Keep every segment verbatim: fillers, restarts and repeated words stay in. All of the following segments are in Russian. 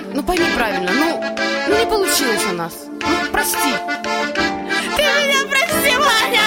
ну пойми правильно, ну, ну не получилось у нас. Ну, прости. Ты меня прости, Ваня!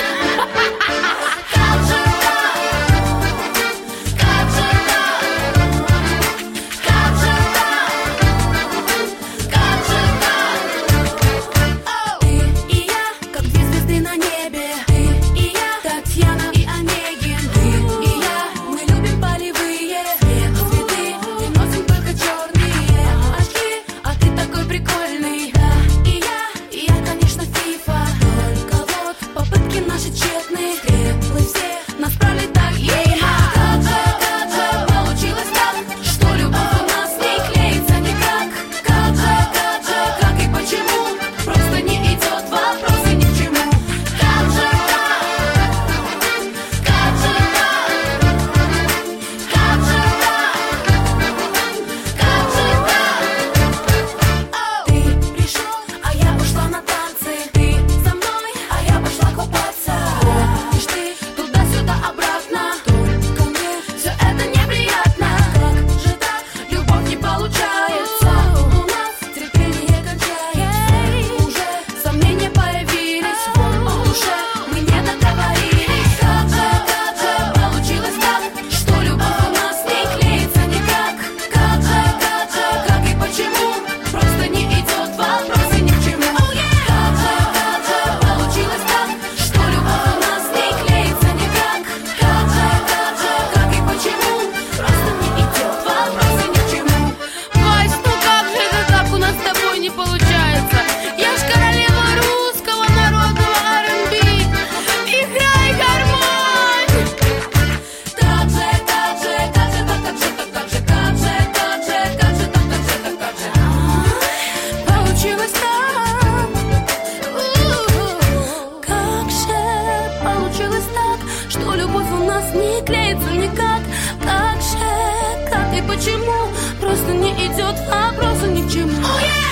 Не клеится никак, как же, как и почему, просто не идет вопрос ни к чему.